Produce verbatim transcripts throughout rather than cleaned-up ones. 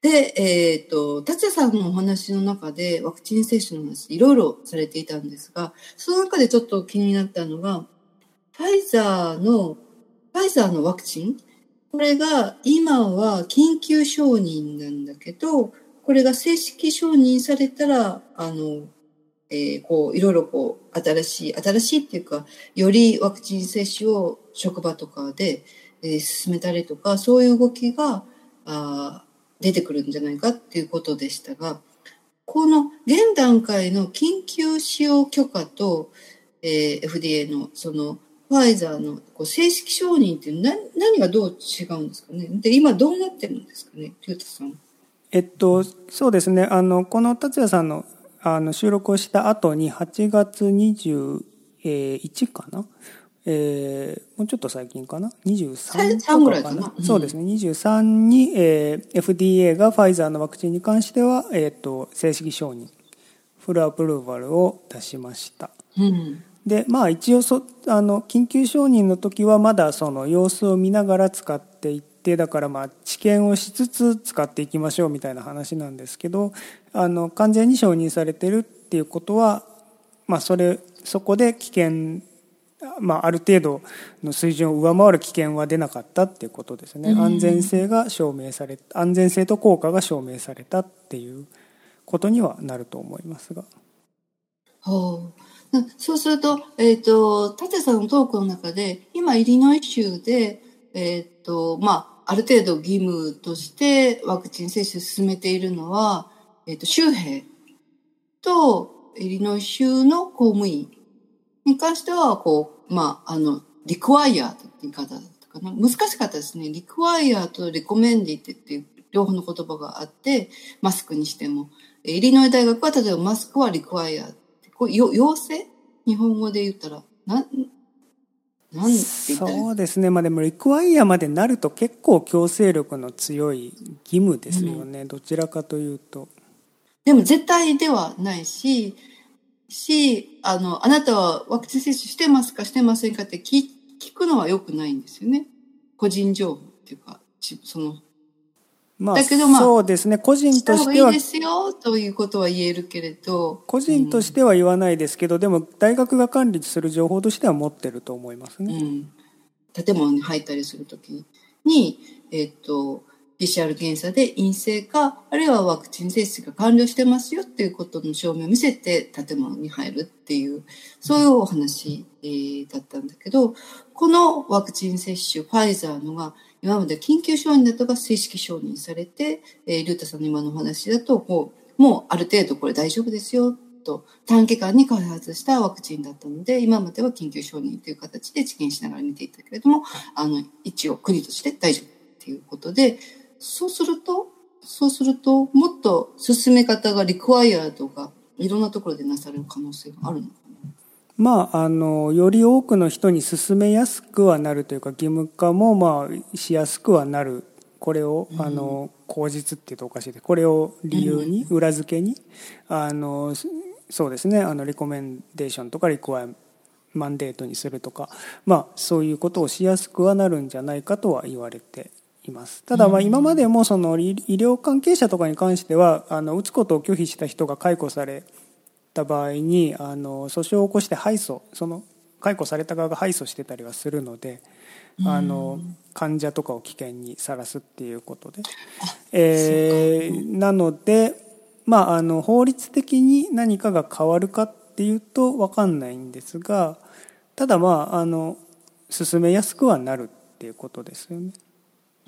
で、えっと、達也さんのお話の中で、ワクチン接種の話、いろいろされていたんですが、その中でちょっと気になったのが、ファイザーの、ファイザーのワクチン、これが今は緊急承認なんだけど、これが正式承認されたら、あの、えー、こう、いろいろこう、新しい、新しいっていうか、よりワクチン接種を職場とかで、えー、進めたりとか、そういう動きが、あ出てくるんじゃないかっていうことでしたが、この現段階の緊急使用許可と、えー、エフディーエー のそのファイザーのこう正式承認っていう何、何がどう違うんですかね。で、今どうなってるんですかね、龍太さん。 えっと、そうですね。あの、この達也さんの、あの、収録をした後に、はちがつにじゅういちかな、えー、もうちょっと最近かな ?にじゅうさん とかかな、 ぐらいかな、うん、 そうですね。にじゅうさんに、えー、エフディーエー がファイザーのワクチンに関しては、えっと、正式承認、フルアプローバルを出しました。 うん、 で、まあ一応そ、あの、緊急承認の時はまだその様子を見ながら使っていって、だからまあ治験をしつつ使っていきましょうみたいな話なんですけど、あの、完全に承認されてるっていうことは、まあそれ、そこで危険、まあ、ある程度の水準を上回る危険は出なかったっていうことですね。安全性が証明され、安全性と効果が証明されたっていうことにはなると思いますが。 はあ、そうすると、えっと、舘さんのトークの中で、今、イリノイ州で、えっと、まあ、ある程度義務としてワクチン接種進めているのは、えっと、州兵とイリノイ州の公務員に関しては、こう、まあ、あの、リクワイアーって言い方だったかな。難しかったですね。リクワイアーとリコメンディってっていう両方の言葉があって、マスクにしても。イリノイ大学は、例えばマスクはリクワイアー。こう要請日本語で言ったら、な、なんて言ったらいい？ そうですね。まあでも、リクワイアまでなると結構強制力の強い義務ですよね。うん、どちらかというと。 でも絶対ではないし、し、あの、あなたはワクチン接種してますかしてませんかって聞聞くのは良くないんですよね。個人情報っていうか、その、 まあ、だけどまあ、そうですね。個人としては。 いいですよということは言えるけれど。 個人としては言わないですけど、うん、でも大学が管理する情報としては持ってると思いますね。 うん。建物に入ったりするときに、えっと、ピーシーアール 検査で陰性か、あるいはワクチン接種が完了してますよっていうことの証明を見せて建物に入るっていう、そういうお話、えー、だったんだけど、このワクチン接種、ファイザーのが、今まで緊急承認だったが正式承認されて、えー、ルータさんの今のお話だと、こう、もうある程度これ大丈夫ですよ、と短期間に開発したワクチンだったので、今までは緊急承認という形で治験しながら見ていたけれども、あの、一応国として大丈夫っていうことで、そうすると、そうすると、もっと進め方がリクワイアードがいろんなところでなされる可能性があるのかな。 まあ、あの、より多くの人に進めやすくはなるというか、義務化もまあ、しやすくはなる。これを、うん、あの、口実って言うとおかしいで、これを理由に、うん、裏付けに、あの、そうですね、あの、リコメンデーションとかリクワイマンデートにするとか、まあ、そういうことをしやすくはなるんじゃないかとは言われています。ただ、まあ、今までもその医療関係者とかに関しては、あの、打つことを拒否した人が解雇された場合に、あの、訴訟を起こして敗訴、その、解雇された側が敗訴してたりはするので、あの、患者とかを危険にさらすっていうことで。えー、なので、まあ、あの、法律的に何かが変わるかっていうと分かんないんですが、ただまあ、あの、進めやすくはなるっていうことですよね。 うん。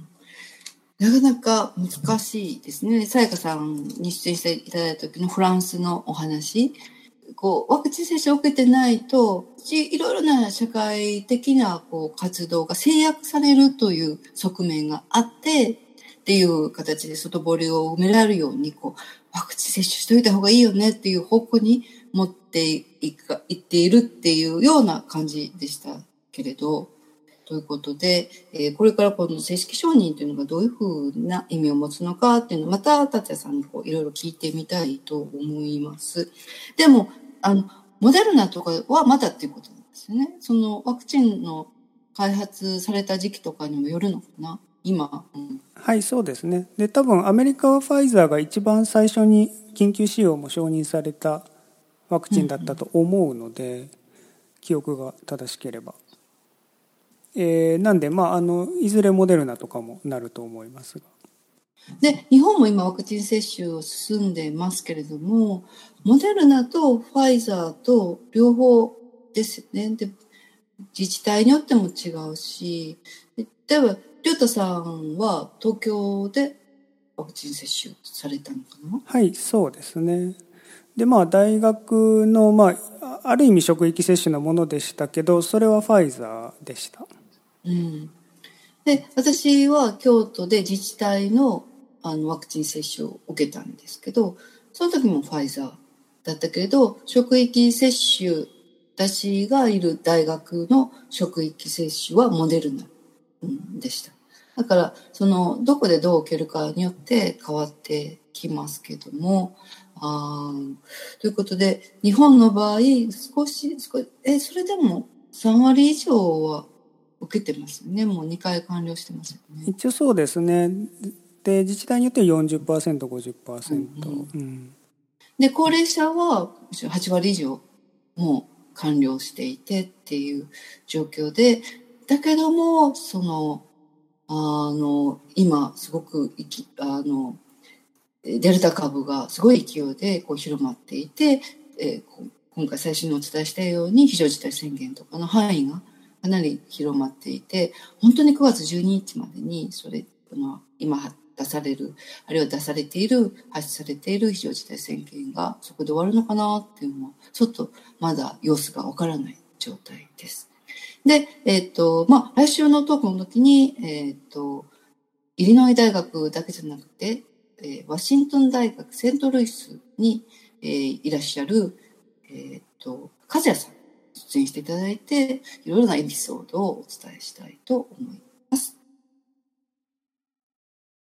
なかなか難しいですね。さやかさんに出演していただいた時のフランスのお話。こう、ワクチン接種を受けてないと、いろいろな社会的なこう活動が制約されるという側面があって、っていう形で外堀を埋められるように、こう、ワクチン接種しといた方がいいよねっていう方向に持っていく、いっているっていうような感じでしたけれど、ということで、えー、これからこの正式承認というのがどういうふうな意味を持つのかっていうのをまた達也さんにこういろいろ聞いてみたいと思います。でも、あの、モデルナとかはまだっていうことなんですよね。そのワクチンの開発された時期とかにもよるのかな今、うん、 はい、そうですね。で、多分アメリカはファイザーが一番最初に緊急使用も承認されたワクチンだったと思うので、うんうん、記憶が正しければ。えー、なんで、まあ、あのいずれモデルナとかもなると思いますが。 で、日本も今ワクチン接種を進んでますけれども、モデルナとファイザーと両方ですよね。で、自治体によっても違うし、例えば、りょうたさんは東京でワクチン接種されたのかな？ はい、そうですね。で、まあ、大学の、まあ、ある意味職域接種のものでしたけど、それはファイザーでした。 うん。で、私は京都で自治体の、あのワクチン接種を受けたんですけど、その時もファイザーだったけれど、職域接種、私がいる大学の職域接種はモデルナでした。だからそのどこでどう受けるかによって変わってきますけども、あということで日本の場合少し少しえそれでもさん割以上は受けてますよね。もうにかい完了してますよね。 一応そうですね。で、自治体によっては よんじゅっパーセント、ごじゅっパーセント、 うんうんうん、 で高齢者ははち割以上もう完了していてっていう状況で、だけどもそのあの今すごくいきあのデルタ株がすごい勢いでこう広まっていて、えー、今回最初にお伝えしたように非常事態宣言とかの範囲がかなり広まっていて、本当にくがつじゅうににちまでにそれの今出されるあるいは出されている発出されている非常事態宣言がそこで終わるのかなっていうのはちょっとまだ様子がわからない状態です。で、えっとまあ来週のトークの時にえっとイリノイ大学だけじゃなくてえー、ワシントン大学セントルイスに、えー、いらっしゃる、えー、っと和也さん出演していただいていろいろなエピソードをお伝えしたいと思います。